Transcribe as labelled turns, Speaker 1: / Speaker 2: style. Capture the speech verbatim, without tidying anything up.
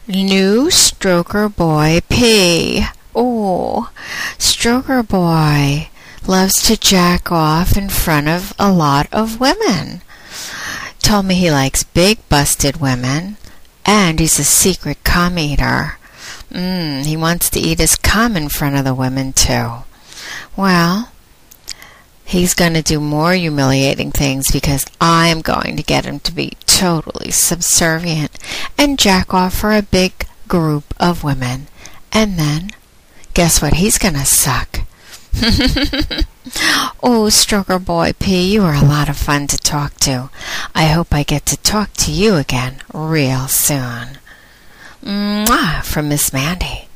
Speaker 1: New Stroker Boy P. Oh, Stroker Boy loves to jack off in front of a lot of women. Told me he likes big busted women, and he's a secret cum eater. Mmm, he wants to eat his cum in front of the women, too. Well, he's going to do more humiliating things because I am going to get him to be totally subservient and jack off for a big group of women. And then, guess what he's going to suck? Oh, Stroker Boy P, you are a lot of fun to talk to. I hope I get to talk to you again real soon. Mwah, from Miss Mandy.